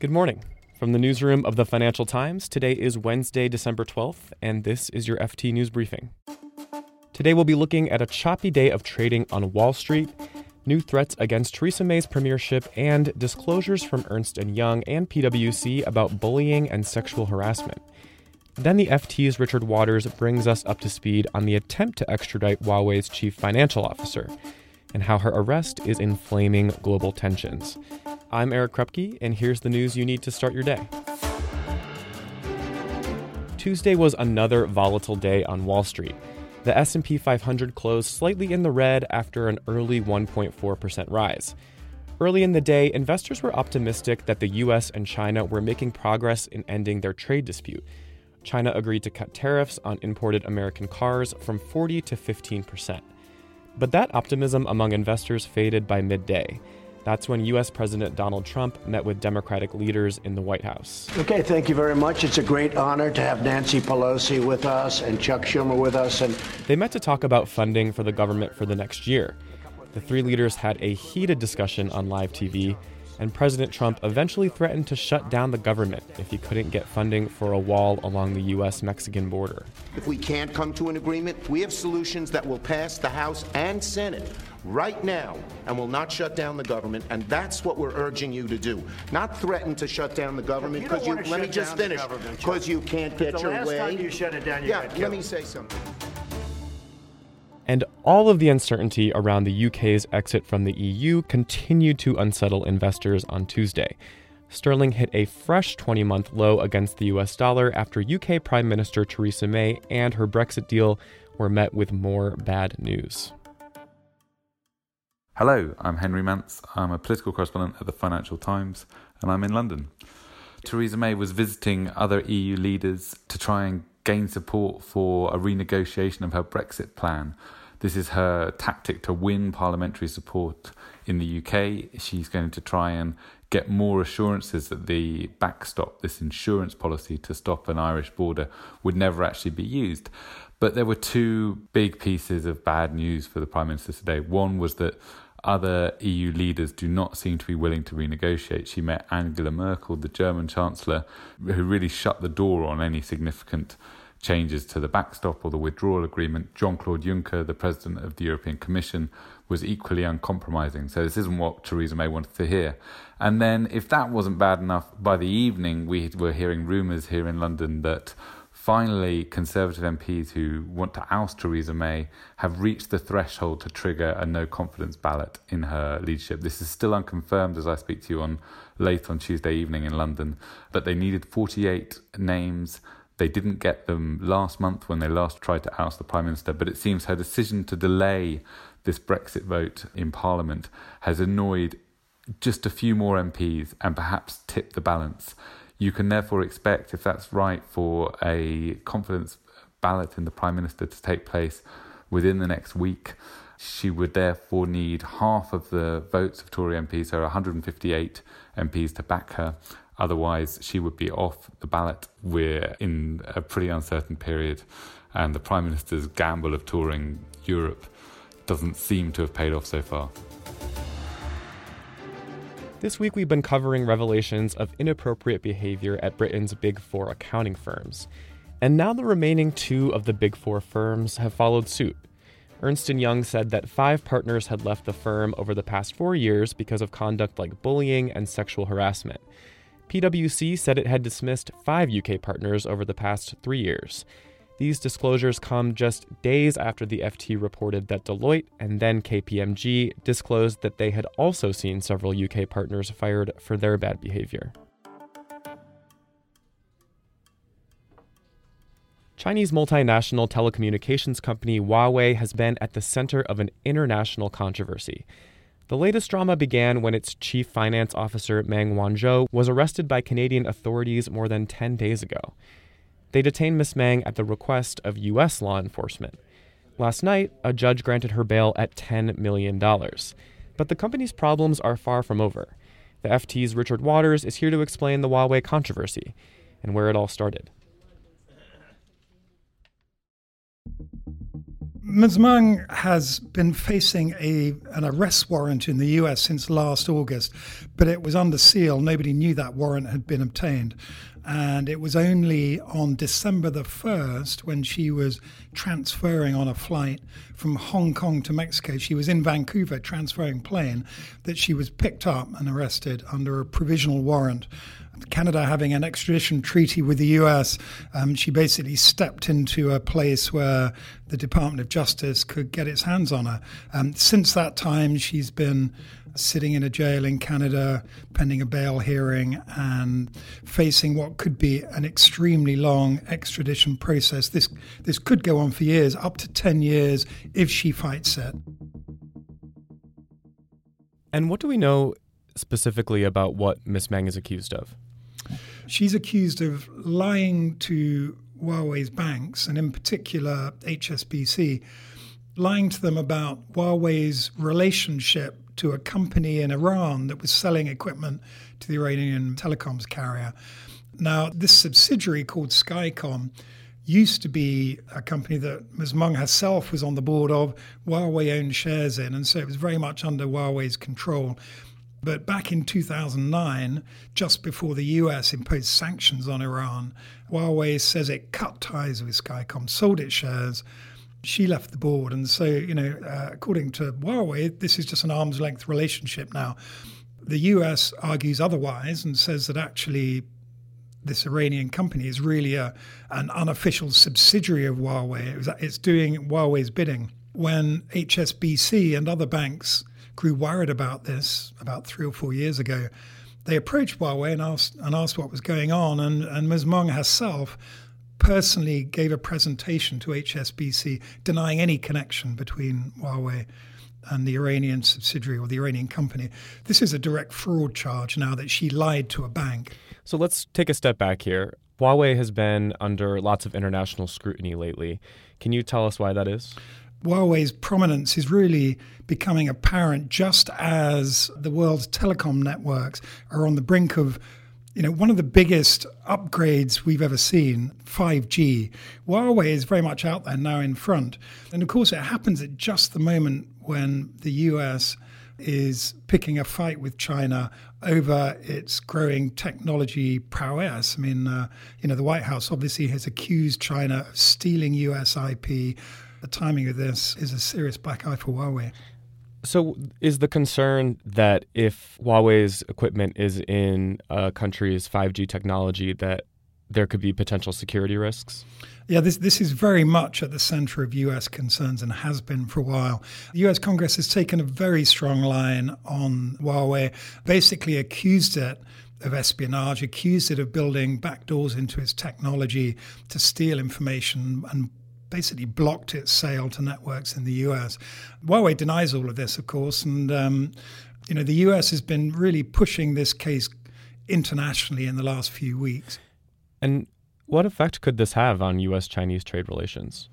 Good morning. From the newsroom of the Financial Times, today is Wednesday, December 12th, and this is your FT News Briefing. Today we'll be looking at a choppy day of trading on Wall Street, new threats against Theresa May's premiership, and disclosures from Ernst & Young and PwC about bullying and sexual harassment. Then the FT's Richard Waters brings us up to speed on the attempt to extradite Huawei's chief financial officer and how her arrest is inflaming global tensions. I'm Eric Krupke, and here's the news you need to start your day. Tuesday was another volatile day on Wall Street. The S&P 500 closed slightly in the red after an early 1.4% rise. Early in the day, investors were optimistic that the U.S. and China were making progress in ending their trade dispute. China agreed to cut tariffs on imported American cars from 40 to 15%. But that optimism among investors faded by midday. That's when U.S. President Donald Trump met with Democratic leaders in the White House. Okay, thank you very much. It's a great honor to have Nancy Pelosi with us and Chuck Schumer with us. And they met to talk about funding for the government for the next year. The three leaders had a heated discussion on live TV, and President Trump eventually threatened to shut down the government if he couldn't get funding for a wall along the U.S.-Mexican border. If we can't come to an agreement, we have solutions that will pass the House and Senate right now and will not shut down the government, and that's what we're urging you to do. Not threaten to shut down the government because you let me just finish, because you can't get your way. The last time you shut it down, you got killed. Let me say something. And all of the uncertainty around the UK's exit from the EU continued to unsettle investors on Tuesday. Sterling hit a fresh 20-month low against the US dollar after UK Prime Minister Theresa May and her Brexit deal were met with more bad news. Hello, I'm Henry Mance. I'm a political correspondent at the Financial Times, and I'm in London. Theresa May was visiting other EU leaders to try and gain support for a renegotiation of her Brexit plan. This is her tactic to win parliamentary support in the UK. She's going to try and get more assurances that the backstop, this insurance policy to stop an Irish border, would never actually be used. But there were two big pieces of bad news for the Prime Minister today. One was that other EU leaders do not seem to be willing to renegotiate. She met Angela Merkel, the German Chancellor, who really shut the door on any significant changes to the backstop or the withdrawal agreement. Jean-Claude Juncker, the President of the European Commission, was equally uncompromising. So this isn't what Theresa May wanted to hear. And then if that wasn't bad enough, by the evening we were hearing rumours here in London that finally, Conservative MPs who want to oust Theresa May have reached the threshold to trigger a no-confidence ballot in her leadership. This is still unconfirmed as I speak to you late on Tuesday evening in London, but they needed 48 names. They didn't get them last month when they last tried to oust the Prime Minister, but it seems her decision to delay this Brexit vote in Parliament has annoyed just a few more MPs and perhaps tipped the balance. You can therefore expect, if that's right, for a confidence ballot in the Prime Minister to take place within the next week. She would therefore need half of the votes of Tory MPs, so 158 MPs to back her. Otherwise, she would be off the ballot. We're in a pretty uncertain period, and the Prime Minister's gamble of touring Europe doesn't seem to have paid off so far. This week we've been covering revelations of inappropriate behavior at Britain's Big Four accounting firms. And now the remaining two of the Big Four firms have followed suit. Ernst & Young said that 5 partners had left the firm over the past 4 years because of conduct like bullying and sexual harassment. PwC said it had dismissed 5 UK partners over the past 3 years. These disclosures come just days after the FT reported that Deloitte and then KPMG disclosed that they had also seen several UK partners fired for their bad behavior. Chinese multinational telecommunications company Huawei has been at the center of an international controversy. The latest drama began when its chief finance officer, Meng Wanzhou, was arrested by Canadian authorities more than 10 days ago. They detained Ms. Meng at the request of U.S. law enforcement. Last night, a judge granted her bail at $10 million. But the company's problems are far from over. The FT's Richard Waters is here to explain the Huawei controversy and where it all started. Ms. Meng has been facing an arrest warrant in the US since last August, but it was under seal. Nobody knew that warrant had been obtained. And it was only on December the 1st, when she was transferring on a flight from Hong Kong to Mexico, she was in Vancouver transferring plane, that she was picked up and arrested under a provisional warrant. Canada having an extradition treaty with the US, she basically stepped into a place where the Department of Justice could get its hands on her. Since that time, she's been sitting in a jail in Canada, pending a bail hearing and facing what could be an extremely long extradition process. This could go on for years, up to 10 years, if she fights it. And what do we know specifically about what Ms. Meng is accused of? She's accused of lying to Huawei's banks, and in particular HSBC, lying to them about Huawei's relationship to a company in Iran that was selling equipment to the Iranian telecoms carrier. Now, this subsidiary called Skycom used to be a company that Ms. Meng herself was on the board of, Huawei owned shares in, and so it was very much under Huawei's control. But back in 2009, just before the US imposed sanctions on Iran, Huawei says it cut ties with Skycom, sold its shares. She left the board. And so, according to Huawei, this is just an arm's length relationship now. The US argues otherwise and says that actually this Iranian company is really an unofficial subsidiary of Huawei. It's doing Huawei's bidding. When HSBC and other banks grew worried about this about 3 or 4 years ago, they approached Huawei and asked what was going on. And Ms. Meng herself personally gave a presentation to HSBC denying any connection between Huawei and the Iranian subsidiary or the Iranian company. This is a direct fraud charge now that she lied to a bank. So let's take a step back here. Huawei has been under lots of international scrutiny lately. Can you tell us why that is? Huawei's prominence is really becoming apparent just as the world's telecom networks are on the brink of one of the biggest upgrades we've ever seen, 5G. Huawei is very much out there now in front. And of course, it happens at just the moment when the US is picking a fight with China over its growing technology prowess. I mean, the White House obviously has accused China of stealing US IP. The timing of this is a serious black eye for Huawei. So is the concern that if Huawei's equipment is in a country's 5G technology, that there could be potential security risks? Yeah, this is very much at the center of U.S. concerns and has been for a while. The U.S. Congress has taken a very strong line on Huawei, basically accused it of espionage, accused it of building backdoors into its technology to steal information and basically blocked its sale to networks in the US. Huawei denies all of this, of course, and the US has been really pushing this case internationally in the last few weeks. And what effect could this have on US-Chinese trade relations?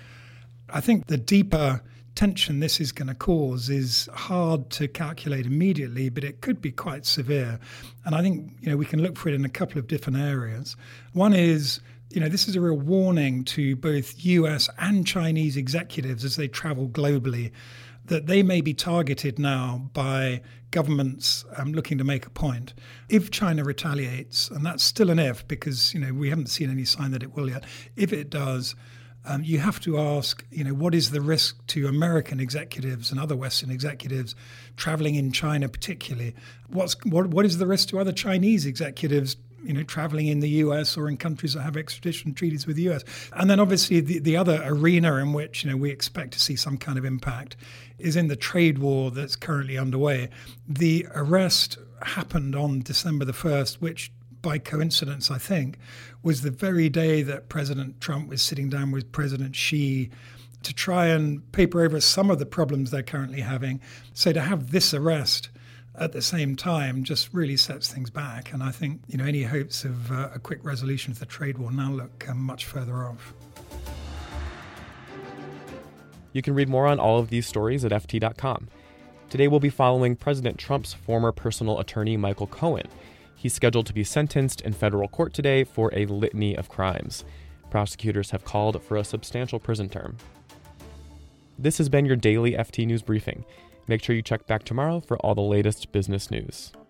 I think the deeper tension this is going to cause is hard to calculate immediately, but it could be quite severe. And I think we can look for it in a couple of different areas. One is, this is a real warning to both US and Chinese executives as they travel globally that they may be targeted now by governments looking to make a point. If China retaliates, and that's still an if because we haven't seen any sign that it will yet, if it does, you have to ask, what is the risk to American executives and other Western executives traveling in China particularly? What is the risk to other Chinese executives traveling in the US or in countries that have extradition treaties with the US? And then obviously the other arena in which we expect to see some kind of impact is in the trade war that's currently underway. The arrest happened on December the 1st, which by coincidence, I think, was the very day that President Trump was sitting down with President Xi to try and paper over some of the problems they're currently having. So to have this arrest at the same time just really sets things back. And I think, any hopes of a quick resolution of the trade war now look much further off. You can read more on all of these stories at FT.com. Today we'll be following President Trump's former personal attorney, Michael Cohen. He's scheduled to be sentenced in federal court today for a litany of crimes. Prosecutors have called for a substantial prison term. This has been your daily FT News Briefing. Make sure you check back tomorrow for all the latest business news.